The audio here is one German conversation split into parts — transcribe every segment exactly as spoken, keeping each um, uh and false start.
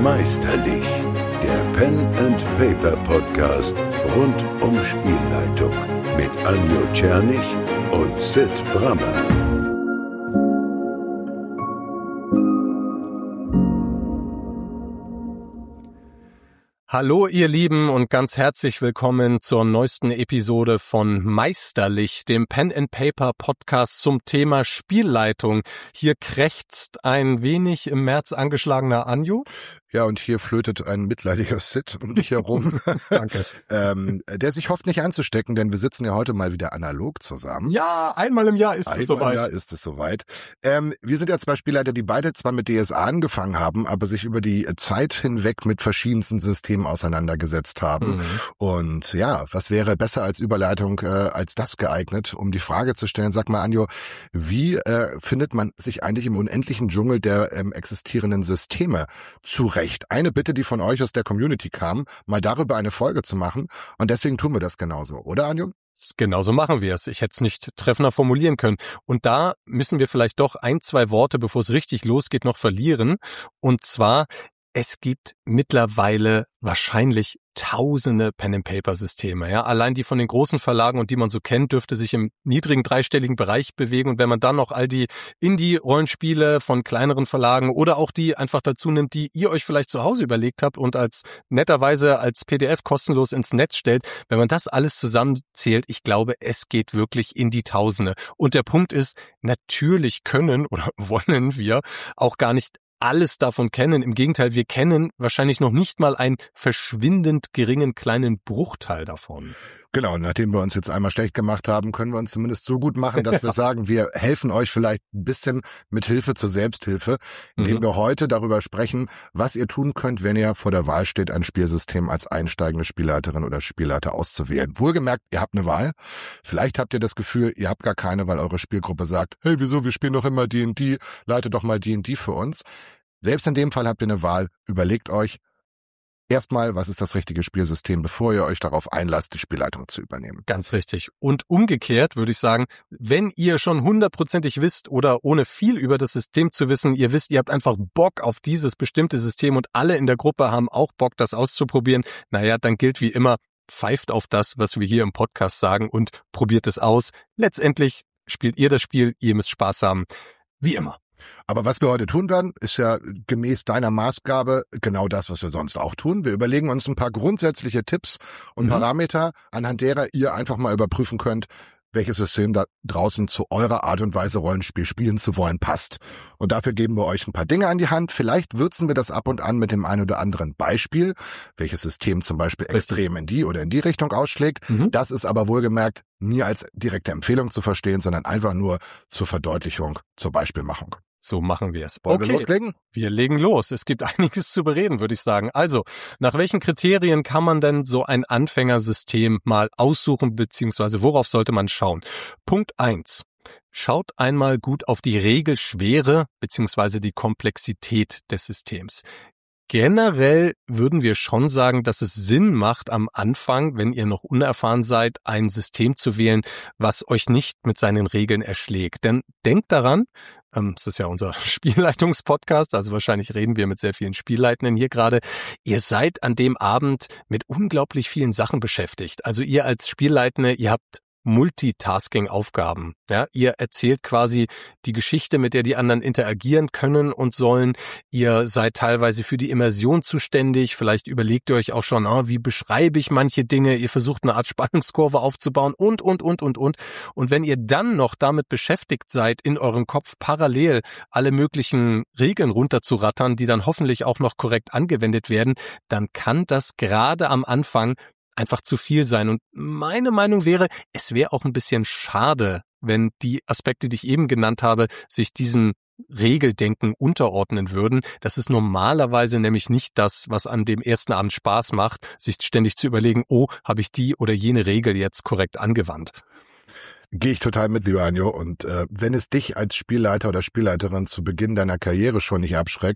Meisterlich, der Pen and Paper Podcast rund um Spielleitung mit Anjo Czernych und Sid Brammer. Hallo ihr Lieben und ganz herzlich willkommen zur neuesten Episode von Meisterlich, dem Pen and Paper Podcast zum Thema Spielleitung. Hier krächzt ein wenig im März angeschlagener Anjo. Ja, und hier flötet ein mitleidiger Sid um dich herum. Danke. ähm, der sich hofft nicht anzustecken, denn wir sitzen ja heute mal wieder analog zusammen. Ja, einmal im Jahr ist einmal es soweit. Einmal im Jahr ist es soweit. Ähm, wir sind ja zwei Spielleiter, die beide zwar mit D S A angefangen haben, aber sich über die Zeit hinweg mit verschiedensten Systemen auseinandergesetzt haben. Mhm. Und ja, was wäre besser als Überleitung äh, als das geeignet, um die Frage zu stellen, sag mal Anjo, wie äh, findet man sich eigentlich im unendlichen Dschungel der ähm, existierenden Systeme zurecht? Eine Bitte, die von euch aus der Community kam, mal darüber eine Folge zu machen. Und deswegen tun wir das genauso, oder Anjo? Genauso machen wir es. Ich hätte es nicht treffender formulieren können. Und da müssen wir vielleicht doch ein, zwei Worte, bevor es richtig losgeht, noch verlieren. Und zwar, es gibt mittlerweile wahrscheinlich tausende Pen-and-Paper-Systeme. Ja, allein die von den großen Verlagen und die man so kennt, dürfte sich im niedrigen dreistelligen Bereich bewegen. Und wenn man dann noch all die Indie-Rollenspiele von kleineren Verlagen oder auch die einfach dazu nimmt, die ihr euch vielleicht zu Hause überlegt habt und als netterweise als P D F kostenlos ins Netz stellt, wenn man das alles zusammenzählt, ich glaube, es geht wirklich in die Tausende. Und der Punkt ist, natürlich können oder wollen wir auch gar nicht alles davon kennen. Im Gegenteil, wir kennen wahrscheinlich noch nicht mal einen verschwindend geringen kleinen Bruchteil davon. Genau, nachdem wir uns jetzt einmal schlecht gemacht haben, können wir uns zumindest so gut machen, dass wir sagen, wir helfen euch vielleicht ein bisschen mit Hilfe zur Selbsthilfe, indem mhm. wir heute darüber sprechen, was ihr tun könnt, wenn ihr vor der Wahl steht, ein Spielsystem als einsteigende Spielleiterin oder Spielleiter auszuwählen. Wohlgemerkt, ihr habt eine Wahl. Vielleicht habt ihr das Gefühl, ihr habt gar keine, weil eure Spielgruppe sagt, hey, wieso, wir spielen doch immer D und D, leite doch mal D und D für uns. Selbst in dem Fall habt ihr eine Wahl. Überlegt euch, erstmal, was ist das richtige Spielsystem, bevor ihr euch darauf einlasst, die Spielleitung zu übernehmen. Ganz richtig. Und umgekehrt würde ich sagen, wenn ihr schon hundertprozentig wisst oder ohne viel über das System zu wissen, ihr wisst, ihr habt einfach Bock auf dieses bestimmte System und alle in der Gruppe haben auch Bock, das auszuprobieren, naja, dann gilt wie immer, pfeift auf das, was wir hier im Podcast sagen und probiert es aus. Letztendlich spielt ihr das Spiel, ihr müsst Spaß haben, wie immer. Aber was wir heute tun werden, ist ja gemäß deiner Maßgabe genau das, was wir sonst auch tun. Wir überlegen uns ein paar grundsätzliche Tipps und mhm. Parameter, anhand derer ihr einfach mal überprüfen könnt, welches System da draußen zu eurer Art und Weise Rollenspiel spielen zu wollen passt. Und dafür geben wir euch ein paar Dinge an die Hand. Vielleicht würzen wir das ab und an mit dem ein oder anderen Beispiel, welches System zum Beispiel Richtig. extrem in die oder in die Richtung ausschlägt. Mhm. Das ist aber wohlgemerkt nie als direkte Empfehlung zu verstehen, sondern einfach nur zur Verdeutlichung, zur Beispielmachung. So machen wir es. Wollen okay. wir loslegen? Wir legen los. Es gibt einiges zu bereden, würde ich sagen. Also, nach welchen Kriterien kann man denn so ein Anfängersystem mal aussuchen, beziehungsweise worauf sollte man schauen? Punkt eins. Schaut einmal gut auf die Regelschwere, beziehungsweise die Komplexität des Systems. Generell würden wir schon sagen, dass es Sinn macht, am Anfang, wenn ihr noch unerfahren seid, ein System zu wählen, was euch nicht mit seinen Regeln erschlägt. Denn denkt daran, ähm, das ist ja unser Spielleitungspodcast, also wahrscheinlich reden wir mit sehr vielen Spielleitenden hier gerade, ihr seid an dem Abend mit unglaublich vielen Sachen beschäftigt. Also ihr als Spielleitende, ihr habt Multitasking-Aufgaben. Ja, ihr erzählt quasi die Geschichte, mit der die anderen interagieren können und sollen. Ihr seid teilweise für die Immersion zuständig. Vielleicht überlegt ihr euch auch schon, ah, wie beschreibe ich manche Dinge? Ihr versucht eine Art Spannungskurve aufzubauen und, und, und, und, und. Und wenn ihr dann noch damit beschäftigt seid, in eurem Kopf parallel alle möglichen Regeln runterzurattern, die dann hoffentlich auch noch korrekt angewendet werden, dann kann das gerade am Anfang einfach zu viel sein. Und meine Meinung wäre, es wäre auch ein bisschen schade, wenn die Aspekte, die ich eben genannt habe, sich diesem Regeldenken unterordnen würden. Das ist normalerweise nämlich nicht das, was an dem ersten Abend Spaß macht, sich ständig zu überlegen, oh, habe ich die oder jene Regel jetzt korrekt angewandt. Gehe ich total mit, lieber Anjo. Und äh, wenn es dich als Spielleiter oder Spielleiterin zu Beginn deiner Karriere schon nicht abschreckt,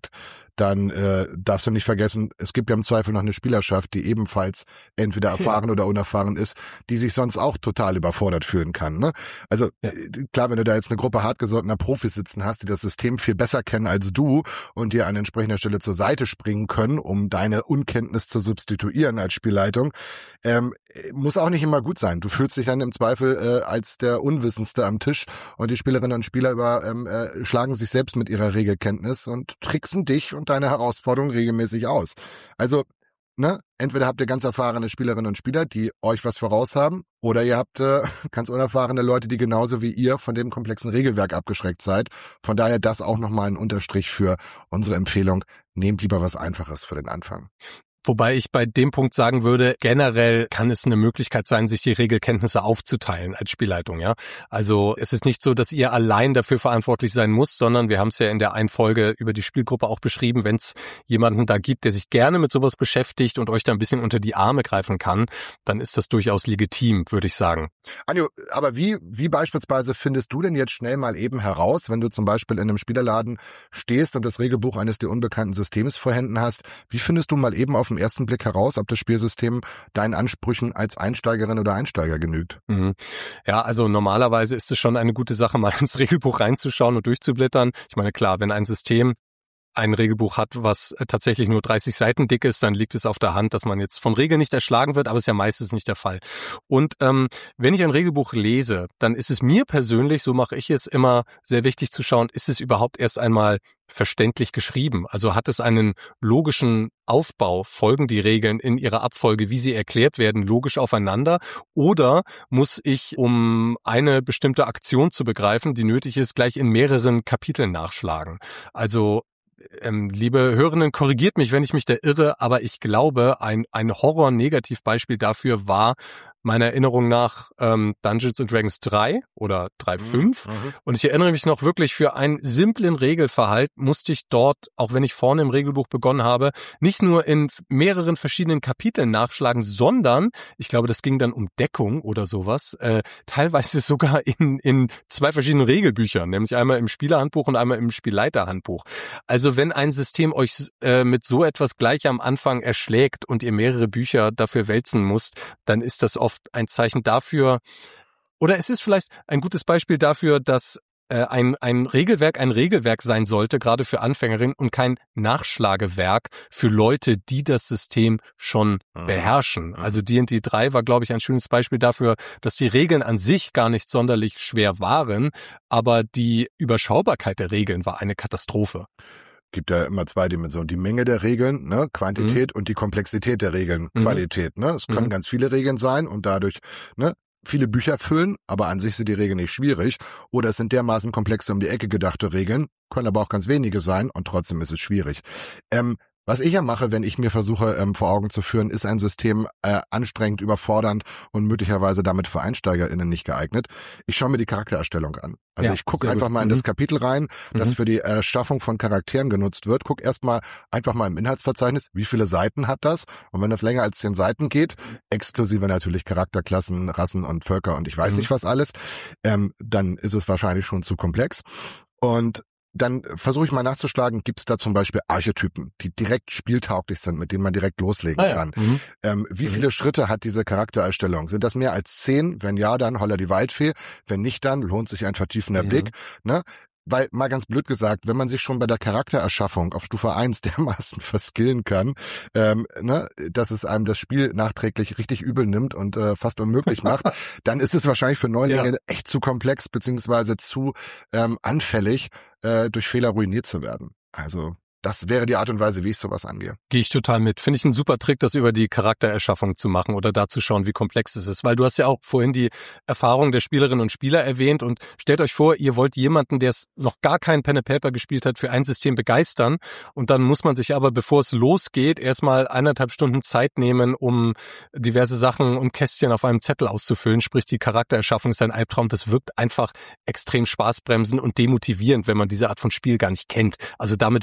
dann äh, darfst du nicht vergessen, es gibt ja im Zweifel noch eine Spielerschaft, die ebenfalls entweder erfahren ja. oder unerfahren ist, die sich sonst auch total überfordert fühlen kann. Ne? Also ja. klar, wenn du da jetzt eine Gruppe hartgesottener Profis sitzen hast, die das System viel besser kennen als du und dir an entsprechender Stelle zur Seite springen können, um deine Unkenntnis zu substituieren als Spielleitung, ähm, muss auch nicht immer gut sein. Du fühlst dich dann im Zweifel äh, als der Unwissendste am Tisch und die Spielerinnen und Spieler über, ähm, äh, schlagen sich selbst mit ihrer Regelkenntnis und tricksen dich und deine Herausforderungen regelmäßig aus. Also, ne, entweder habt ihr ganz erfahrene Spielerinnen und Spieler, die euch was voraus haben, oder ihr habt äh, ganz unerfahrene Leute, die genauso wie ihr von dem komplexen Regelwerk abgeschreckt seid. Von daher das auch nochmal ein Unterstrich für unsere Empfehlung. Nehmt lieber was Einfaches für den Anfang. Wobei ich bei dem Punkt sagen würde, generell kann es eine Möglichkeit sein, sich die Regelkenntnisse aufzuteilen als Spielleitung, ja. Also es ist nicht so, dass ihr allein dafür verantwortlich sein müsst, sondern wir haben es ja in der einen Folge über die Spielgruppe auch beschrieben, wenn es jemanden da gibt, der sich gerne mit sowas beschäftigt und euch da ein bisschen unter die Arme greifen kann, dann ist das durchaus legitim, würde ich sagen. Anjo, aber wie, wie beispielsweise findest du denn jetzt schnell mal eben heraus, wenn du zum Beispiel in einem Spielerladen stehst und das Regelbuch eines dir unbekannten Systems vorhanden hast, wie findest du mal eben auf den ersten Blick heraus, ob das Spielsystem deinen Ansprüchen als Einsteigerin oder Einsteiger genügt? Mhm. Ja, also normalerweise ist es schon eine gute Sache, mal ins Regelbuch reinzuschauen und durchzublättern. Ich meine, klar, wenn ein System ein Regelbuch hat, was tatsächlich nur dreißig Seiten dick ist, dann liegt es auf der Hand, dass man jetzt von Regeln nicht erschlagen wird, aber es ist ja meistens nicht der Fall. Und ähm, wenn ich ein Regelbuch lese, dann ist es mir persönlich, so mache ich es, immer sehr wichtig zu schauen, ist es überhaupt erst einmal verständlich geschrieben? Also hat es einen logischen Aufbau? Folgen die Regeln in ihrer Abfolge, wie sie erklärt werden, logisch aufeinander? Oder muss ich, um eine bestimmte Aktion zu begreifen, die nötig ist, gleich in mehreren Kapiteln nachschlagen? Also Ähm, liebe Hörerinnen, korrigiert mich, wenn ich mich da irre, aber ich glaube, ein, ein Horror-Negativbeispiel dafür war meiner Erinnerung nach ähm, Dungeons and Dragons drei oder drei Punkt fünf. Mhm. Und ich erinnere mich noch wirklich, für einen simplen Regelverhalt musste ich dort, auch wenn ich vorne im Regelbuch begonnen habe, nicht nur in mehreren verschiedenen Kapiteln nachschlagen, sondern, ich glaube, das ging dann um Deckung oder sowas, äh, teilweise sogar in, in zwei verschiedenen Regelbüchern, nämlich einmal im Spielerhandbuch und einmal im Spielleiterhandbuch. Also wenn ein System euch äh, mit so etwas gleich am Anfang erschlägt und ihr mehrere Bücher dafür wälzen müsst, dann ist das oft ein Zeichen dafür, oder es ist vielleicht ein gutes Beispiel dafür, dass äh, ein, ein Regelwerk ein Regelwerk sein sollte, gerade für Anfängerinnen, und kein Nachschlagewerk für Leute, die das System schon mhm. beherrschen. Also D und D drei war, glaube ich, ein schönes Beispiel dafür, dass die Regeln an sich gar nicht sonderlich schwer waren, aber die Überschaubarkeit der Regeln war eine Katastrophe. Gibt ja immer zwei Dimensionen. Die Menge der Regeln, ne, Quantität, mhm. und die Komplexität der Regeln, mhm. Qualität. Ne? Es können mhm. ganz viele Regeln sein und dadurch ne, viele Bücher füllen, aber an sich sind die Regeln nicht schwierig. Oder es sind dermaßen komplexe um die Ecke gedachte Regeln, können aber auch ganz wenige sein und trotzdem ist es schwierig. Ähm, Was ich ja mache, wenn ich mir versuche ähm, vor Augen zu führen, ist ein System äh, anstrengend, überfordernd und möglicherweise damit für EinsteigerInnen nicht geeignet. Ich schaue mir die Charaktererstellung an. Also ja, ich gucke einfach gut. mal in das Kapitel rein, das mhm. für die Erschaffung von Charakteren genutzt wird. Guck erstmal einfach mal im Inhaltsverzeichnis, wie viele Seiten hat das? Und wenn das länger als zehn Seiten geht, exklusive natürlich Charakterklassen, Rassen und Völker und ich weiß mhm. nicht was alles, ähm, dann ist es wahrscheinlich schon zu komplex. Und dann versuche ich mal nachzuschlagen, gibt es da zum Beispiel Archetypen, die direkt spieltauglich sind, mit denen man direkt loslegen ah, ja. kann. Mhm. Ähm, wie mhm. viele Schritte hat diese Charaktererstellung? Sind das mehr als zehn? Wenn ja, dann Holla die Waldfee. Wenn nicht, dann lohnt sich ein vertiefender mhm. Blick. Ne? Weil, mal ganz blöd gesagt, wenn man sich schon bei der Charaktererschaffung auf Stufe eins dermaßen verskillen kann, ähm, ne, dass es einem das Spiel nachträglich richtig übel nimmt und äh, fast unmöglich macht, dann ist es wahrscheinlich für Neulinge ja. echt zu komplex beziehungsweise zu ähm, anfällig, äh, durch Fehler ruiniert zu werden. Also das wäre die Art und Weise, wie ich sowas angehe. Gehe ich total mit. Finde ich einen super Trick, das über die Charaktererschaffung zu machen oder da zu schauen, wie komplex es ist. Weil du hast ja auch vorhin die Erfahrung der Spielerinnen und Spieler erwähnt und stellt euch vor, ihr wollt jemanden, der es noch gar kein Pen and Paper gespielt hat, für ein System begeistern und dann muss man sich aber, bevor es losgeht, erstmal eineinhalb Stunden Zeit nehmen, um diverse Sachen und Kästchen auf einem Zettel auszufüllen. Sprich, die Charaktererschaffung ist ein Albtraum. Das wirkt einfach extrem spaßbremsend und demotivierend, wenn man diese Art von Spiel gar nicht kennt. Also damit werdet ihr wahrscheinlich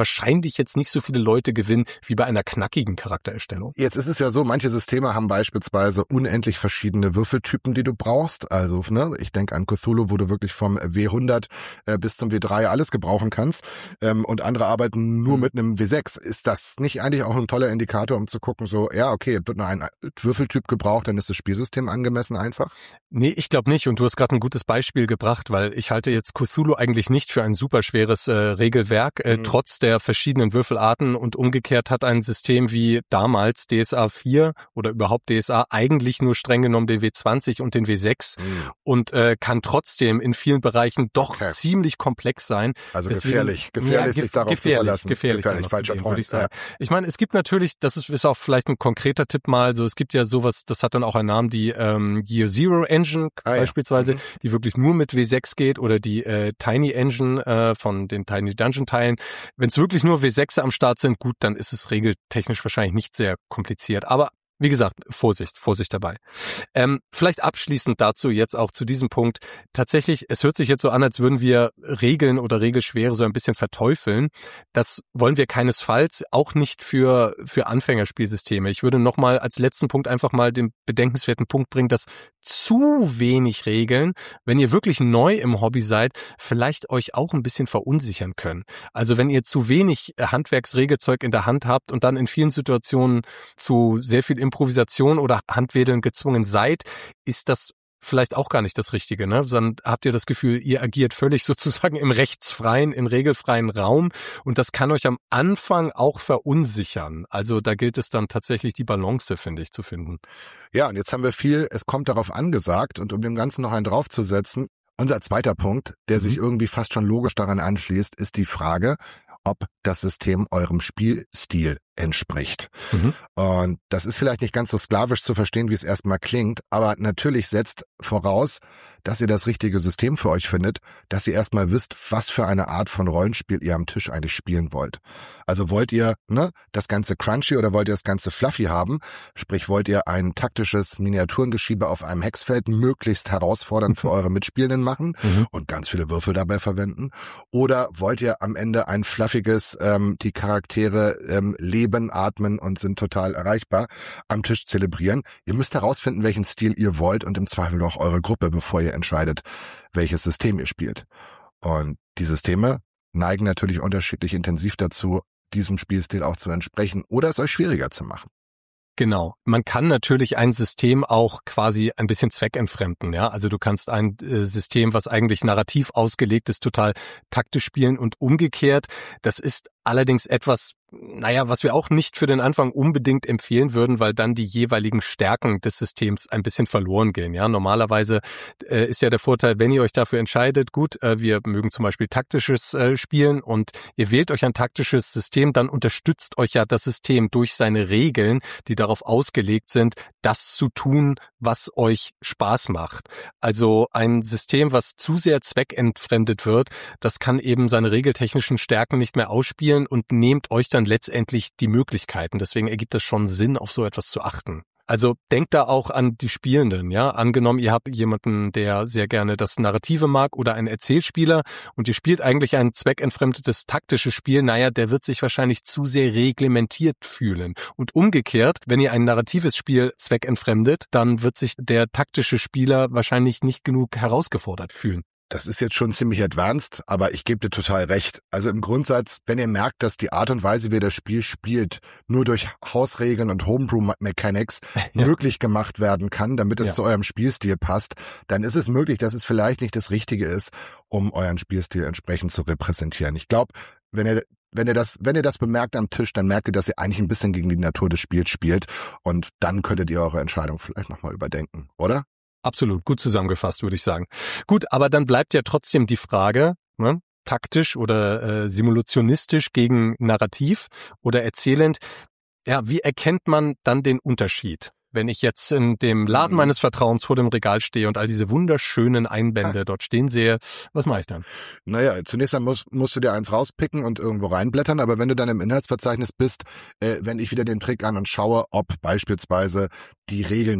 wahrscheinlich jetzt nicht so viele Leute gewinnen wie bei einer knackigen Charaktererstellung. Jetzt ist es ja so, manche Systeme haben beispielsweise unendlich verschiedene Würfeltypen, die du brauchst. Also, ne, ich denke an Cthulhu, wo du wirklich vom W hundert äh, bis zum W drei alles gebrauchen kannst. Ähm, und andere arbeiten nur mit einem W sechs. Ist das nicht eigentlich auch ein toller Indikator, um zu gucken, so, ja, okay, wird nur ein Würfeltyp gebraucht, dann ist das Spielsystem angemessen einfach? Nee, ich glaube nicht. Und du hast gerade ein gutes Beispiel gebracht, weil ich halte jetzt Cthulhu eigentlich nicht für ein super schweres äh, Regelwerk, äh, mhm. trotz der verschiedenen Würfelarten, und umgekehrt hat ein System wie damals D S A vier oder überhaupt D S A eigentlich nur streng genommen den W zwanzig und den W sechs mhm. und äh, kann trotzdem in vielen Bereichen doch okay. ziemlich komplex sein. Also Deswegen, gefährlich, gefährlich ja, sich darauf gefährlich, zu verlassen. Gefährlich, gefährlich falscher gehen, Freund. Würde ich sagen. Ja. Ich meine, es gibt natürlich, das ist, ist auch vielleicht ein konkreter Tipp mal, so es gibt ja sowas, das hat dann auch einen Namen, die ähm, Year Zero Engine ah, beispielsweise, ja. mhm. die wirklich nur mit W sechs geht, oder die äh, Tiny Engine äh, von den Tiny Dungeon Teilen. Wenn es wirklich nur W sechs am Start sind, gut, dann ist es regeltechnisch wahrscheinlich nicht sehr kompliziert. Aber wie gesagt, Vorsicht, Vorsicht dabei. Ähm, vielleicht abschließend dazu jetzt auch zu diesem Punkt. Tatsächlich, es hört sich jetzt so an, als würden wir Regeln oder Regelschwere so ein bisschen verteufeln. Das wollen wir keinesfalls, auch nicht für für Anfängerspielsysteme. Ich würde nochmal als letzten Punkt einfach mal den bedenkenswerten Punkt bringen, dass zu wenig Regeln, wenn ihr wirklich neu im Hobby seid, vielleicht euch auch ein bisschen verunsichern können. Also wenn ihr zu wenig Handwerksregelzeug in der Hand habt und dann in vielen Situationen zu sehr viel Improvisation oder Handwedeln gezwungen seid, ist das vielleicht auch gar nicht das Richtige, ne? Dann habt ihr das Gefühl, ihr agiert völlig sozusagen im rechtsfreien, im regelfreien Raum, und das kann euch am Anfang auch verunsichern. Also da gilt es dann tatsächlich, die Balance, finde ich, zu finden. Ja, und jetzt haben wir viel, es kommt darauf angesagt, und um dem Ganzen noch einen draufzusetzen, unser zweiter Punkt, der mhm. sich irgendwie fast schon logisch daran anschließt, ist die Frage, ob das System eurem Spielstil entspricht. Mhm. Und das ist vielleicht nicht ganz so sklavisch zu verstehen, wie es erstmal klingt, aber natürlich setzt voraus, dass ihr das richtige System für euch findet, dass ihr erstmal wisst, was für eine Art von Rollenspiel ihr am Tisch eigentlich spielen wollt. Also wollt ihr ne, das ganze crunchy oder wollt ihr das ganze fluffy haben? Sprich, wollt ihr ein taktisches Miniaturengeschiebe auf einem Hexfeld möglichst herausfordernd für eure Mitspielenden machen mhm. und ganz viele Würfel dabei verwenden? Oder wollt ihr am Ende ein fluffiges, ähm, die Charaktere ähm, leben, atmen und sind total erreichbar, am Tisch zelebrieren? Ihr müsst herausfinden, welchen Stil ihr wollt, und im Zweifel auch eure Gruppe, bevor ihr entscheidet, welches System ihr spielt. Und die Systeme neigen natürlich unterschiedlich intensiv dazu, diesem Spielstil auch zu entsprechen oder es euch schwieriger zu machen. Genau. Man kann natürlich ein System auch quasi ein bisschen zweckentfremden, ja. Also du kannst ein äh, System, was eigentlich narrativ ausgelegt ist, total taktisch spielen und umgekehrt. Das ist allerdings etwas, naja, was wir auch nicht für den Anfang unbedingt empfehlen würden, weil dann die jeweiligen Stärken des Systems ein bisschen verloren gehen. Ja, normalerweise äh, ist ja der Vorteil, wenn ihr euch dafür entscheidet, gut, äh, wir mögen zum Beispiel taktisches äh, Spielen, und ihr wählt euch ein taktisches System, dann unterstützt euch ja das System durch seine Regeln, die darauf ausgelegt sind, das zu tun, was euch Spaß macht. Also ein System, was zu sehr zweckentfremdet wird, das kann eben seine regeltechnischen Stärken nicht mehr ausspielen und nehmt euch dann letztendlich die Möglichkeiten. Deswegen ergibt es schon Sinn, auf so etwas zu achten. Also denkt da auch an die Spielenden, ja. Angenommen, ihr habt jemanden, der sehr gerne das Narrative mag oder einen Erzählspieler, und ihr spielt eigentlich ein zweckentfremdetes taktisches Spiel, naja, der wird sich wahrscheinlich zu sehr reglementiert fühlen. Und umgekehrt, wenn ihr ein narratives Spiel zweckentfremdet, dann wird sich der taktische Spieler wahrscheinlich nicht genug herausgefordert fühlen. Das ist jetzt schon ziemlich advanced, aber ich gebe dir total recht. Also im Grundsatz, wenn ihr merkt, dass die Art und Weise, wie ihr das Spiel spielt, nur durch Hausregeln und Homebrew-Mechanics ja. möglich gemacht werden kann, damit es ja. zu eurem Spielstil passt, dann ist es möglich, dass es vielleicht nicht das Richtige ist, um euren Spielstil entsprechend zu repräsentieren. Ich glaube, wenn ihr Wenn ihr das, wenn ihr das bemerkt am Tisch, dann merkt ihr, dass ihr eigentlich ein bisschen gegen die Natur des Spiels spielt, und dann könntet ihr eure Entscheidung vielleicht nochmal überdenken, oder? Absolut, gut zusammengefasst, würde ich sagen. Gut, aber dann bleibt ja trotzdem die Frage, ne, taktisch oder äh, simulationistisch gegen narrativ oder erzählend. Ja, wie erkennt man dann den Unterschied? Wenn ich jetzt in dem Laden meines Vertrauens vor dem Regal stehe und all diese wunderschönen Einbände ah. dort stehen sehe, was mache ich dann? Naja, zunächst einmal musst, musst du dir eins rauspicken und irgendwo reinblättern, aber wenn du dann im Inhaltsverzeichnis bist, äh, wende ich wieder den Trick an und schaue, ob beispielsweise die Regeln wie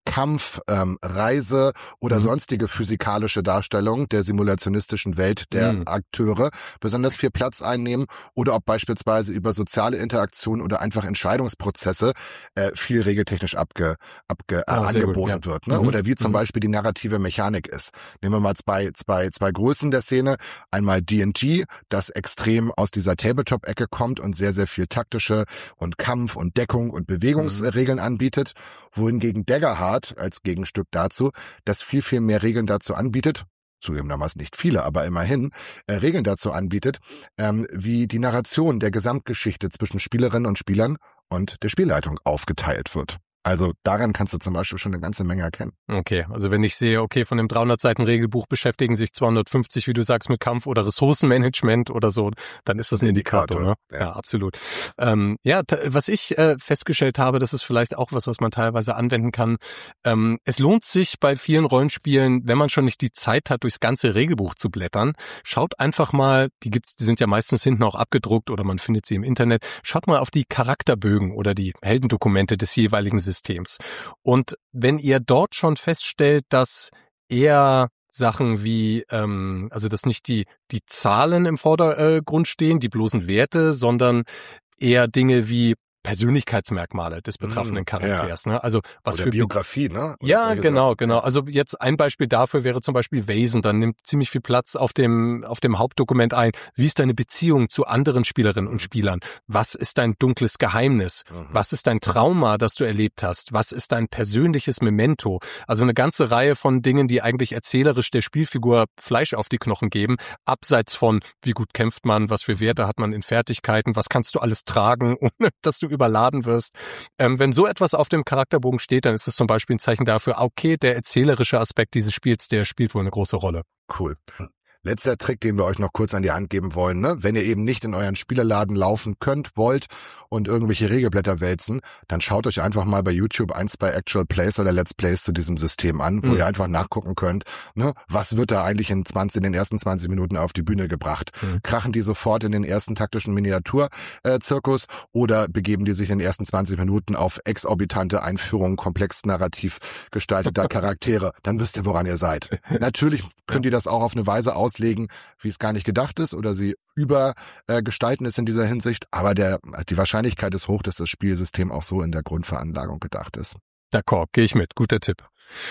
Kampf, ähm, Reise oder mhm. sonstige physikalische Darstellung der simulationistischen Welt der mhm. Akteure besonders viel Platz einnehmen oder ob beispielsweise über soziale Interaktion oder einfach Entscheidungsprozesse äh, viel regeltechnisch abge, abge, äh, ah, angeboten gut, ja. wird. Ne? Mhm. Oder wie zum mhm. Beispiel die narrative Mechanik ist. Nehmen wir mal zwei, zwei, zwei Größen der Szene. Einmal D und D, das extrem aus dieser Tabletop-Ecke kommt und sehr, sehr viel taktische und Kampf und Deckung und Bewegungsregeln mhm. anbietet, wohingegen Daggerheart als Gegenstück dazu, das viel, viel mehr Regeln dazu anbietet, zugegebenermaßen nicht viele, aber immerhin, äh, Regeln dazu anbietet, ähm, wie die Narration der Gesamtgeschichte zwischen Spielerinnen und Spielern und der Spielleitung aufgeteilt wird. Also daran kannst du zum Beispiel schon eine ganze Menge erkennen. Okay, also wenn ich sehe, okay, von dem dreihundert Seiten Regelbuch beschäftigen sich zweihundertfünfzig, wie du sagst, mit Kampf oder Ressourcenmanagement oder so, dann ist das ein Indikator, Indikator ne? Ja, ja absolut. Ähm, ja, t- was ich äh, festgestellt habe, das ist vielleicht auch was, was man teilweise anwenden kann. Ähm, es lohnt sich bei vielen Rollenspielen, wenn man schon nicht die Zeit hat, durchs ganze Regelbuch zu blättern, schaut einfach mal, die gibt's, die sind ja meistens hinten auch abgedruckt oder man findet sie im Internet, schaut mal auf die Charakterbögen oder die Heldendokumente des jeweiligen Systems. Systems. Und wenn ihr dort schon feststellt, dass eher Sachen wie, ähm, also dass nicht die die Zahlen im Vordergrund stehen, die bloßen Werte, sondern eher Dinge wie Persönlichkeitsmerkmale des betroffenen Charakters, ja. ne? Also was Oder für Biografie, ne? Oder ja, genau, Sachen. genau. Also jetzt ein Beispiel dafür wäre zum Beispiel Wesen. Dann nimmt ziemlich viel Platz auf dem auf dem Hauptdokument ein. Wie ist deine Beziehung zu anderen Spielerinnen und Spielern? Was ist dein dunkles Geheimnis? Mhm. Was ist dein Trauma, das du erlebt hast? Was ist dein persönliches Memento? Also eine ganze Reihe von Dingen, die eigentlich erzählerisch der Spielfigur Fleisch auf die Knochen geben, abseits von wie gut kämpft man, was für Werte hat man in Fertigkeiten, was kannst du alles tragen, ohne dass du überladen wirst. Ähm, wenn so etwas auf dem Charakterbogen steht, dann ist es zum Beispiel ein Zeichen dafür, okay, der erzählerische Aspekt dieses Spiels, der spielt wohl eine große Rolle. Cool. Letzter Trick, den wir euch noch kurz an die Hand geben wollen, ne? Wenn ihr eben nicht in euren Spielerladen laufen könnt, wollt und irgendwelche Regelblätter wälzen, dann schaut euch einfach mal bei YouTube ein, zwei Actual Plays oder Let's Plays zu diesem System an, wo mhm. ihr einfach nachgucken könnt, ne? Was wird da eigentlich in zwanzig, in den ersten zwanzig Minuten auf die Bühne gebracht? Mhm. Krachen die sofort in den ersten taktischen Miniaturzirkus äh, oder begeben die sich in den ersten zwanzig Minuten auf exorbitante Einführungen komplex narrativ gestalteter Charaktere? Dann wisst ihr, woran ihr seid. Natürlich können die das auch auf eine Weise aus legen, wie es gar nicht gedacht ist oder sie übergestalten äh, es in dieser Hinsicht, aber der die Wahrscheinlichkeit ist hoch, dass das Spielsystem auch so in der Grundveranlagung gedacht ist. D'accord, gehe ich mit. Guter Tipp.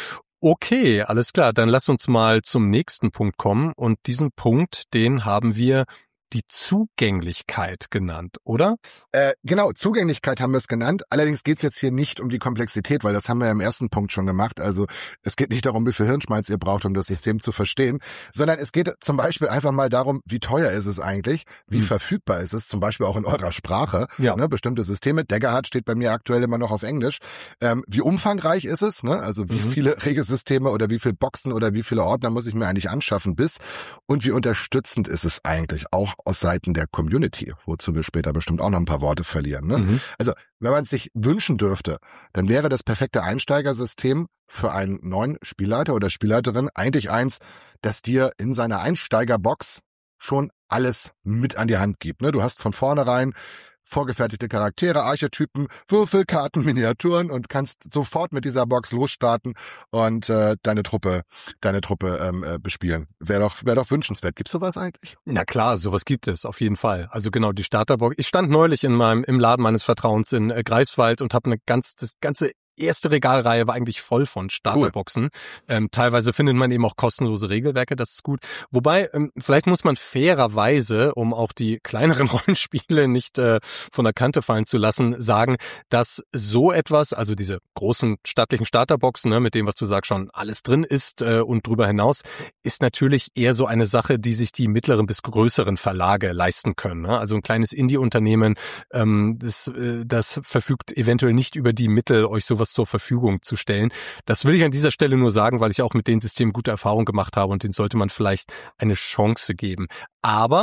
Okay, alles klar, dann lass uns mal zum nächsten Punkt kommen und diesen Punkt, den haben wir die Zugänglichkeit genannt, oder? Äh, genau, Zugänglichkeit haben wir es genannt. Allerdings geht es jetzt hier nicht um die Komplexität, weil das haben wir ja im ersten Punkt schon gemacht. Also es geht nicht darum, wie viel Hirnschmalz ihr braucht, um das System zu verstehen, sondern es geht zum Beispiel einfach mal darum, wie teuer ist es eigentlich, wie hm. verfügbar ist es, zum Beispiel auch in eurer Sprache. Ja. Ne, bestimmte Systeme, Daggerheart steht bei mir aktuell immer noch auf Englisch. Ähm, wie umfangreich ist es? Ne? Also wie mhm. viele Regelsysteme oder wie viele Boxen oder wie viele Ordner muss ich mir eigentlich anschaffen bis? Und wie unterstützend ist es eigentlich auch aus Seiten der Community, wozu wir später bestimmt auch noch ein paar Worte verlieren. Ne? Mhm. Also wenn man es sich wünschen dürfte, dann wäre das perfekte Einsteigersystem für einen neuen Spielleiter oder Spielleiterin eigentlich eins, das dir in seiner Einsteigerbox schon alles mit an die Hand gibt. Ne? Du hast von vornherein vorgefertigte Charaktere, Archetypen, Würfel, Karten, Miniaturen und kannst sofort mit dieser Box losstarten und äh, deine Truppe, deine Truppe ähm, äh, bespielen. Wäre doch, wäre doch wünschenswert. Gibt's sowas eigentlich? Na klar, sowas gibt es auf jeden Fall. Also genau die Starterbox. Ich stand neulich in meinem im Laden meines Vertrauens in äh, Greifswald und habe eine ganz das ganze erste Regalreihe war eigentlich voll von Starterboxen. Cool. Ähm, teilweise findet man eben auch kostenlose Regelwerke, das ist gut. Wobei, ähm, vielleicht muss man fairerweise, um auch die kleineren Rollenspiele nicht äh, von der Kante fallen zu lassen, sagen, dass so etwas, also diese großen stattlichen Starterboxen, ne, mit dem, was du sagst, schon alles drin ist äh, und drüber hinaus, ist natürlich eher so eine Sache, die sich die mittleren bis größeren Verlage leisten können. Ne? Also ein kleines Indie-Unternehmen, ähm, das, äh, das verfügt eventuell nicht über die Mittel, euch sowas zur Verfügung zu stellen. Das will ich an dieser Stelle nur sagen, weil ich auch mit den Systemen gute Erfahrungen gemacht habe und denen sollte man vielleicht eine Chance geben. Aber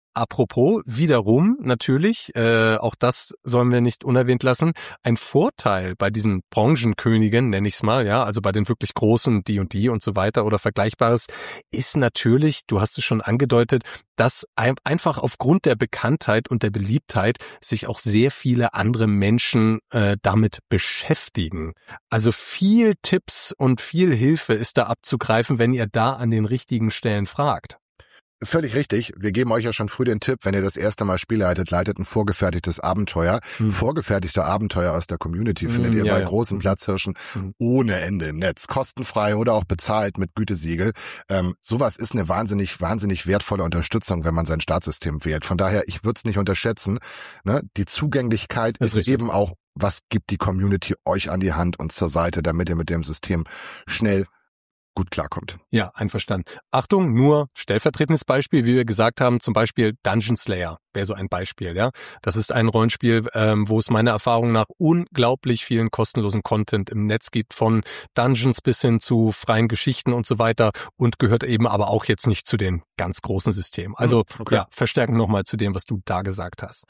Apropos, wiederum natürlich, äh, auch das sollen wir nicht unerwähnt lassen, ein Vorteil bei diesen Branchenkönigen, nenne ich es mal, ja, also bei den wirklich großen die und die und so weiter oder Vergleichbares, ist natürlich, du hast es schon angedeutet, dass ein, einfach aufgrund der Bekanntheit und der Beliebtheit sich auch sehr viele andere Menschen äh, damit beschäftigen. Also viel Tipps und viel Hilfe ist da abzugreifen, wenn ihr da an den richtigen Stellen fragt. Völlig richtig. Wir geben euch ja schon früh den Tipp, wenn ihr das erste Mal Spiel leitet, leitet ein vorgefertigtes Abenteuer. Hm. Vorgefertigte Abenteuer aus der Community hm, findet ihr ja, bei ja. großen hm. Platzhirschen hm. ohne Ende im Netz. Kostenfrei oder auch bezahlt mit Gütesiegel. Ähm, sowas ist eine wahnsinnig, wahnsinnig wertvolle Unterstützung, wenn man sein Startsystem wählt. Von daher, ich würde es nicht unterschätzen. Ne? Die Zugänglichkeit ist, ist eben auch, was gibt die Community euch an die Hand und zur Seite, damit ihr mit dem System schnell gut klarkommt. Ja, einverstanden. Achtung, nur stellvertretendes Beispiel, wie wir gesagt haben, zum Beispiel Dungeon Slayer wäre so ein Beispiel, ja. Das ist ein Rollenspiel, ähm, wo es meiner Erfahrung nach unglaublich vielen kostenlosen Content im Netz gibt, von Dungeons bis hin zu freien Geschichten und so weiter und gehört eben aber auch jetzt nicht zu den ganz großen Systemen. Also okay. ja, verstärken nochmal zu dem, was du da gesagt hast.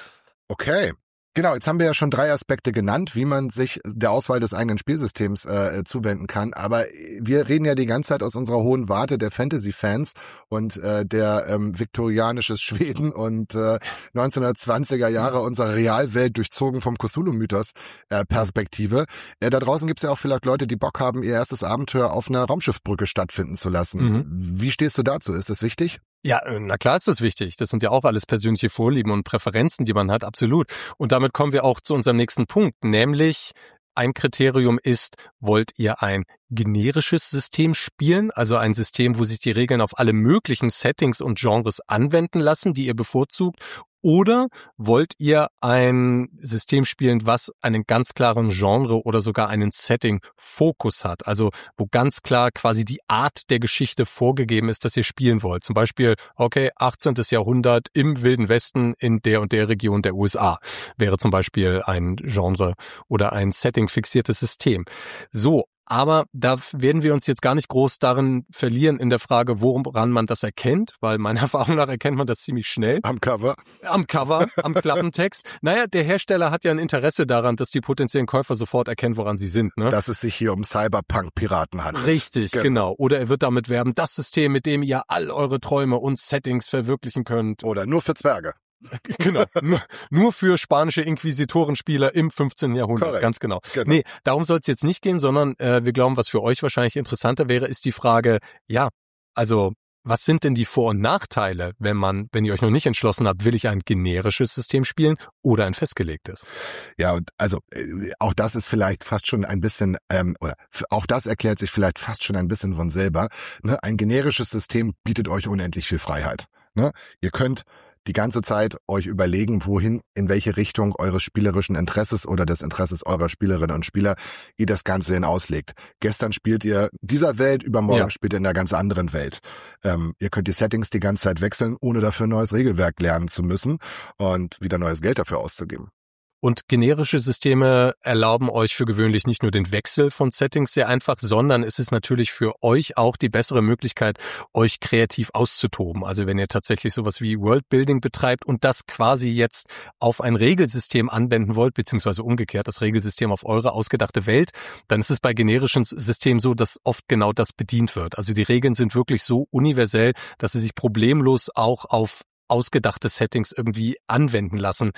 Okay. Genau, jetzt haben wir ja schon drei Aspekte genannt, wie man sich der Auswahl des eigenen Spielsystems äh, zuwenden kann. Aber wir reden ja die ganze Zeit aus unserer hohen Warte der Fantasy-Fans und äh, der ähm, viktorianisches Schweden und äh, neunzehnhundertzwanziger Jahre unserer Realwelt durchzogen vom Cthulhu-Mythos äh, Perspektive. Äh, da draußen gibt's ja auch vielleicht Leute, die Bock haben, ihr erstes Abenteuer auf einer Raumschiffbrücke stattfinden zu lassen. Mhm. Wie stehst du dazu? Ist das wichtig? Ja, na klar ist das wichtig. Das sind ja auch alles persönliche Vorlieben und Präferenzen, die man hat, absolut. Und damit kommen wir auch zu unserem nächsten Punkt, nämlich ein Kriterium ist, wollt ihr ein generisches System spielen, also ein System, wo sich die Regeln auf alle möglichen Settings und Genres anwenden lassen, die ihr bevorzugt, oder wollt ihr ein System spielen, was einen ganz klaren Genre oder sogar einen Setting-Fokus hat, also wo ganz klar quasi die Art der Geschichte vorgegeben ist, dass ihr spielen wollt. Zum Beispiel, okay, achtzehntes Jahrhundert im Wilden Westen in der und der Region der U S A wäre zum Beispiel ein Genre oder ein Setting-fixiertes System. So. Aber da werden wir uns jetzt gar nicht groß darin verlieren in der Frage, woran man das erkennt, weil meiner Erfahrung nach erkennt man das ziemlich schnell. Am Cover. Am Cover, am Klappentext. Naja, der Hersteller hat ja ein Interesse daran, dass die potenziellen Käufer sofort erkennen, woran sie sind. Ne? Dass es sich hier um Cyberpunk-Piraten handelt. Richtig, genau. genau. Oder er wird damit werben, das System, mit dem ihr all eure Träume und Settings verwirklichen könnt. Oder nur für Zwerge. Genau, nur, nur für spanische Inquisitorenspieler im fünfzehnten Jahrhundert, Correct. Ganz genau. genau. Nee, darum soll es jetzt nicht gehen, sondern äh, wir glauben, was für euch wahrscheinlich interessanter wäre, ist die Frage, ja, also was sind denn die Vor- und Nachteile, wenn man, wenn ihr euch noch nicht entschlossen habt, will ich ein generisches System spielen oder ein festgelegtes? Ja, und also äh, auch das ist vielleicht fast schon ein bisschen, ähm, oder auch das erklärt sich vielleicht fast schon ein bisschen von selber. Ne? Ein generisches System bietet euch unendlich viel Freiheit. Ne? Ihr könnt die ganze Zeit euch überlegen, wohin, in welche Richtung eures spielerischen Interesses oder des Interesses eurer Spielerinnen und Spieler ihr das Ganze hin auslegt. Gestern spielt ihr dieser Welt, übermorgen ja. spielt ihr in einer ganz anderen Welt. Ähm, ihr könnt die Settings die ganze Zeit wechseln, ohne dafür ein neues Regelwerk lernen zu müssen und wieder neues Geld dafür auszugeben. Und generische Systeme erlauben euch für gewöhnlich nicht nur den Wechsel von Settings sehr einfach, sondern es ist natürlich für euch auch die bessere Möglichkeit, euch kreativ auszutoben. Also wenn ihr tatsächlich sowas wie Worldbuilding betreibt und das quasi jetzt auf ein Regelsystem anwenden wollt, beziehungsweise umgekehrt das Regelsystem auf eure ausgedachte Welt, dann ist es bei generischen Systemen so, dass oft genau das bedient wird. Also die Regeln sind wirklich so universell, dass sie sich problemlos auch auf ausgedachte Settings irgendwie anwenden lassen.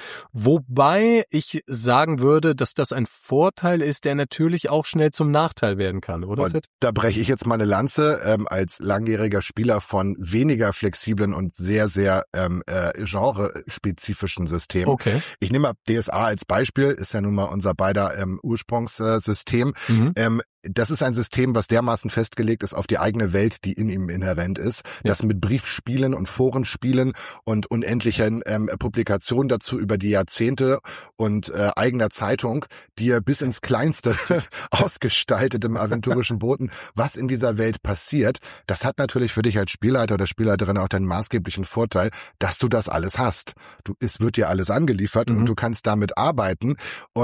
Wobei ich sagen würde, dass das ein Vorteil ist, der natürlich auch schnell zum Nachteil werden kann, oder Sid? Da breche ich jetzt mal eine Lanze ähm, als langjähriger Spieler von weniger flexiblen und sehr, sehr ähm, äh, genrespezifischen Systemen. Okay. Ich nehme mal D S A als Beispiel, ist ja nun mal unser beider ähm, Ursprungssystem. Mhm. Ähm, Das ist ein System, was dermaßen festgelegt ist auf die eigene Welt, die in ihm inhärent ist, ja. das mit Briefspielen und Forenspielen und unendlichen ähm, Publikationen dazu über die Jahrzehnte und äh, eigener Zeitung, die er bis ins Kleinste ausgestaltet im aventurischen Boten, was in dieser Welt passiert. Das hat natürlich für dich als Spielleiter oder Spielleiterin auch den maßgeblichen Vorteil, dass du das alles hast. Du, es wird dir alles angeliefert mhm. und du kannst damit arbeiten und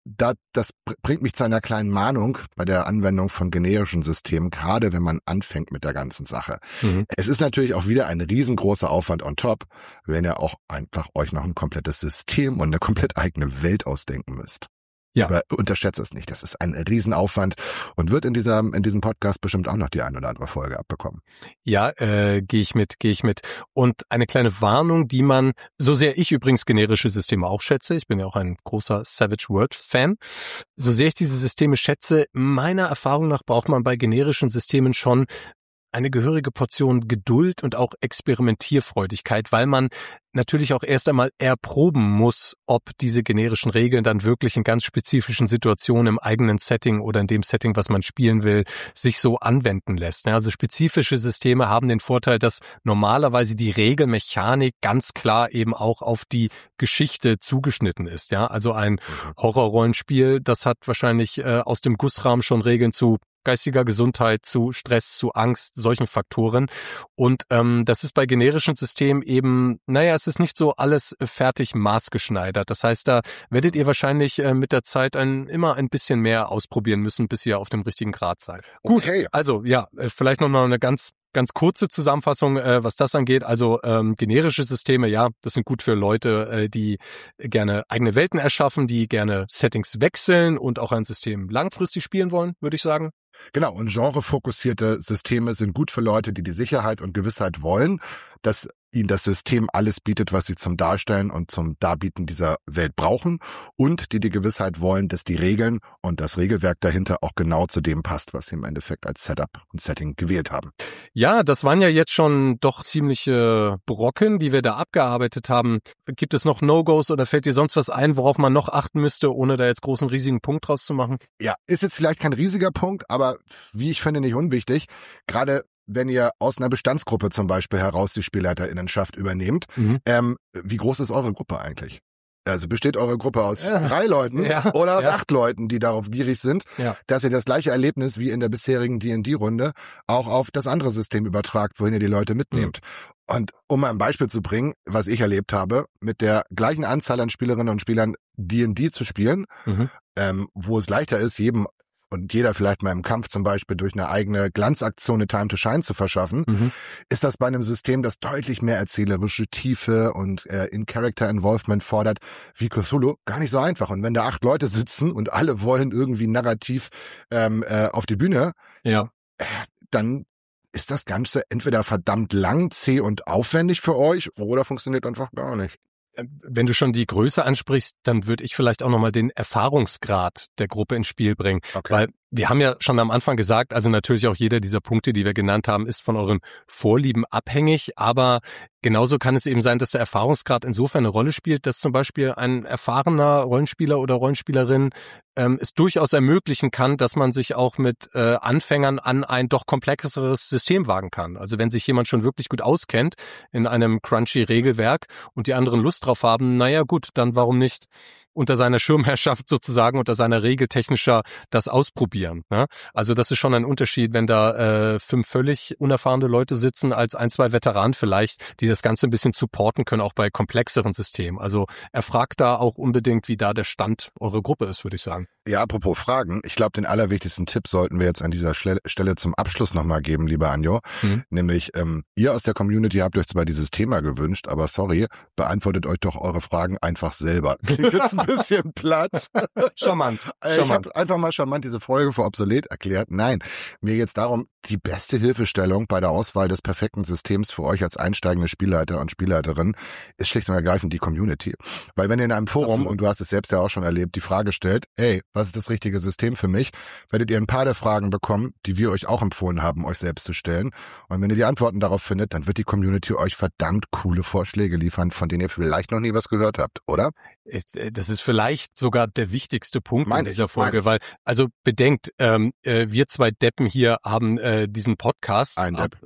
da, das bringt mich zu einer kleinen Mahnung bei der Anwendung von generischen Systemen, gerade wenn man anfängt mit der ganzen Sache. Mhm. Es ist natürlich auch wieder ein riesengroßer Aufwand on top, wenn ihr auch einfach euch noch ein komplettes System und eine komplett eigene Welt ausdenken müsst. Ja. Aber unterschätzt es nicht. Das ist ein Riesenaufwand und wird in dieser in diesem Podcast bestimmt auch noch die ein oder andere Folge abbekommen. Ja, äh, gehe ich mit, gehe ich mit. Und eine kleine Warnung, die man, so sehr ich übrigens generische Systeme auch schätze, ich bin ja auch ein großer Savage Worlds Fan, so sehr ich diese Systeme schätze, meiner Erfahrung nach braucht man bei generischen Systemen schon eine gehörige Portion Geduld und auch Experimentierfreudigkeit, weil man natürlich auch erst einmal erproben muss, ob diese generischen Regeln dann wirklich in ganz spezifischen Situationen im eigenen Setting oder in dem Setting, was man spielen will, sich so anwenden lässt. Also spezifische Systeme haben den Vorteil, dass normalerweise die Regelmechanik ganz klar eben auch auf die Geschichte zugeschnitten ist. Ja, also ein Horrorrollenspiel, das hat wahrscheinlich äh, aus dem Gussrahmen schon Regeln zu geistiger Gesundheit, zu Stress, zu Angst, solchen Faktoren. Und ähm, das ist bei generischen Systemen eben, naja, es ist nicht so alles fertig maßgeschneidert. Das heißt, da werdet ihr wahrscheinlich äh, mit der Zeit ein, immer ein bisschen mehr ausprobieren müssen, bis ihr auf dem richtigen Grad seid. Okay. Gut, also ja, vielleicht noch mal eine ganz Ganz kurze Zusammenfassung, äh, was das angeht. Also ähm, generische Systeme, ja, das sind gut für Leute, äh, die gerne eigene Welten erschaffen, die gerne Settings wechseln und auch ein System langfristig spielen wollen, würde ich sagen. Genau, und genrefokussierte Systeme sind gut für Leute, die die Sicherheit und Gewissheit wollen, dass ihnen das System alles bietet, was sie zum Darstellen und zum Darbieten dieser Welt brauchen und die die Gewissheit wollen, dass die Regeln und das Regelwerk dahinter auch genau zu dem passt, was sie im Endeffekt als Setup und Setting gewählt haben. Ja, das waren ja jetzt schon doch ziemliche Brocken, die wir da abgearbeitet haben. Gibt es noch No-Gos oder fällt dir sonst was ein, worauf man noch achten müsste, ohne da jetzt großen riesigen Punkt draus zu machen? Ja, ist jetzt vielleicht kein riesiger Punkt, aber wie ich finde, nicht unwichtig. Gerade wenn ihr aus einer Bestandsgruppe zum Beispiel heraus die SpielleiterInnenschaft übernehmt, mhm. ähm, wie groß ist eure Gruppe eigentlich? Also besteht eure Gruppe aus ja. drei Leuten ja. oder aus ja. acht Leuten, die darauf gierig sind, ja. dass ihr das gleiche Erlebnis wie in der bisherigen D und D-Runde auch auf das andere System übertragt, wohin ihr die Leute mitnehmt. Mhm. Und um mal ein Beispiel zu bringen, was ich erlebt habe, mit der gleichen Anzahl an Spielerinnen und Spielern D und D zu spielen, mhm. ähm, wo es leichter ist, jedem und jeder vielleicht mal im Kampf zum Beispiel durch eine eigene Glanzaktion eine Time to Shine zu verschaffen, mhm. ist das bei einem System, das deutlich mehr erzählerische Tiefe und äh, In-Character-Involvement fordert, wie Cthulhu, gar nicht so einfach. Und wenn da acht Leute sitzen und alle wollen irgendwie narrativ ähm, äh, auf die Bühne, ja. äh, dann ist das Ganze entweder verdammt lang, zäh und aufwendig für euch oder funktioniert einfach gar nicht. Wenn du schon die Größe ansprichst, dann würde ich vielleicht auch nochmal den Erfahrungsgrad der Gruppe ins Spiel bringen. Okay. Weil wir haben ja schon am Anfang gesagt, also natürlich auch jeder dieser Punkte, die wir genannt haben, ist von euren Vorlieben abhängig. Aber genauso kann es eben sein, dass der Erfahrungsgrad insofern eine Rolle spielt, dass zum Beispiel ein erfahrener Rollenspieler oder Rollenspielerin ähm, es durchaus ermöglichen kann, dass man sich auch mit äh, Anfängern an ein doch komplexeres System wagen kann. Also wenn sich jemand schon wirklich gut auskennt in einem crunchy Regelwerk und die anderen Lust drauf haben, naja gut, dann warum nicht unter seiner Schirmherrschaft sozusagen, unter seiner Regeltechnischer das ausprobieren. Ne? Also das ist schon ein Unterschied, wenn da äh, fünf völlig unerfahrene Leute sitzen, als ein, zwei Veteranen vielleicht, die das Ganze ein bisschen supporten können, auch bei komplexeren Systemen. Also erfragt da auch unbedingt, wie da der Stand eurer Gruppe ist, würde ich sagen. Ja, apropos Fragen, ich glaube, den allerwichtigsten Tipp sollten wir jetzt an dieser Stelle zum Abschluss nochmal geben, lieber Anjo. Mhm. Nämlich, ähm, ihr aus der Community habt euch zwar dieses Thema gewünscht, aber sorry, beantwortet euch doch eure Fragen einfach selber. Klingt jetzt ein bisschen platt. Charmant. Ich habe einfach mal charmant diese Folge für obsolet erklärt. Nein, mir geht's darum, die beste Hilfestellung bei der Auswahl des perfekten Systems für euch als einsteigende Spielleiter und Spielleiterin ist schlicht und ergreifend die Community. Weil wenn ihr in einem Forum, Absolut. Und du hast es selbst ja auch schon erlebt, die Frage stellt, ey, was ist das richtige System für mich, werdet ihr ein paar der Fragen bekommen, die wir euch auch empfohlen haben, euch selbst zu stellen. Und wenn ihr die Antworten darauf findet, dann wird die Community euch verdammt coole Vorschläge liefern, von denen ihr vielleicht noch nie was gehört habt, oder? Das ist vielleicht sogar der wichtigste Punkt meine in dieser ich, Folge, weil, also bedenkt, ähm, äh, wir zwei Deppen hier haben äh, diesen Podcast. Ein Depp.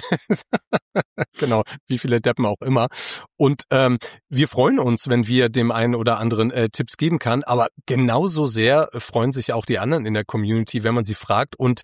Genau, wie viele Deppen auch immer. Und ähm, wir freuen uns, wenn wir dem einen oder anderen äh, Tipps geben kann, aber genauso sehr freuen sich auch die anderen in der Community, wenn man sie fragt. Und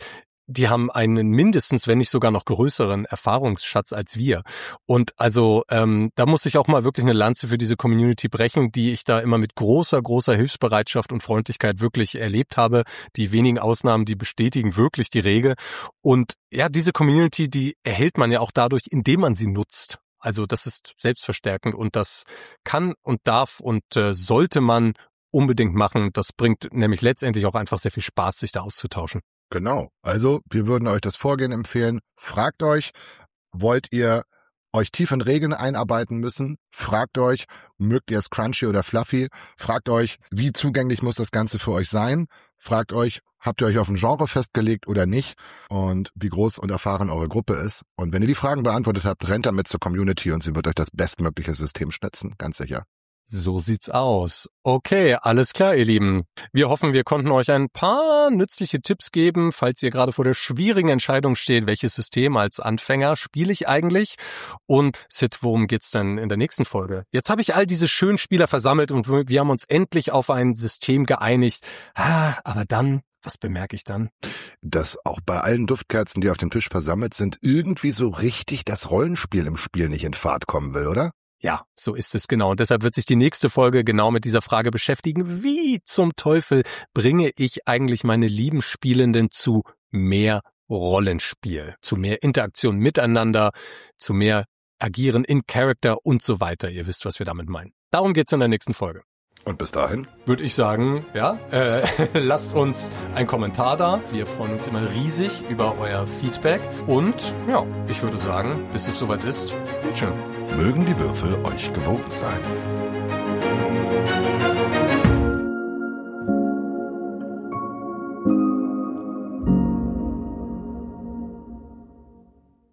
die haben einen mindestens, wenn nicht sogar noch größeren Erfahrungsschatz als wir. Und also ähm, da muss ich auch mal wirklich eine Lanze für diese Community brechen, die ich da immer mit großer, großer Hilfsbereitschaft und Freundlichkeit wirklich erlebt habe. Die wenigen Ausnahmen, die bestätigen wirklich die Regel. Und ja, diese Community, die erhält man ja auch dadurch, indem man sie nutzt. Also das ist selbstverstärkend und das kann und darf und äh, sollte man unbedingt machen. Das bringt nämlich letztendlich auch einfach sehr viel Spaß, sich da auszutauschen. Genau. Also wir würden euch das Vorgehen empfehlen. Fragt euch, wollt ihr euch tief in Regeln einarbeiten müssen? Fragt euch, mögt ihr es crunchy oder fluffy? Fragt euch, wie zugänglich muss das Ganze für euch sein? Fragt euch, habt ihr euch auf ein Genre festgelegt oder nicht? Und wie groß und erfahren eure Gruppe ist? Und wenn ihr die Fragen beantwortet habt, rennt damit zur Community und sie wird euch das bestmögliche System schnitzen, ganz sicher. So sieht's aus. Okay, alles klar, ihr Lieben. Wir hoffen, wir konnten euch ein paar nützliche Tipps geben, falls ihr gerade vor der schwierigen Entscheidung steht, welches System als Anfänger spiele ich eigentlich? Und Sid, worum geht's denn in der nächsten Folge? Jetzt habe ich all diese schönen Spieler versammelt und wir haben uns endlich auf ein System geeinigt. Ah, aber dann, was bemerke ich dann? Dass auch bei allen Duftkerzen, die auf dem Tisch versammelt sind, irgendwie so richtig das Rollenspiel im Spiel nicht in Fahrt kommen will, oder? Ja, so ist es genau. Und deshalb wird sich die nächste Folge genau mit dieser Frage beschäftigen. Wie zum Teufel bringe ich eigentlich meine lieben Spielenden zu mehr Rollenspiel, zu mehr Interaktion miteinander, zu mehr Agieren in Character und so weiter. Ihr wisst, was wir damit meinen. Darum geht's in der nächsten Folge. Und bis dahin? Würde ich sagen, ja, äh, lasst uns einen Kommentar da. Wir freuen uns immer riesig über euer Feedback. Und ja, ich würde sagen, bis es soweit ist, tschüss. Mögen die Würfel euch gewogen sein.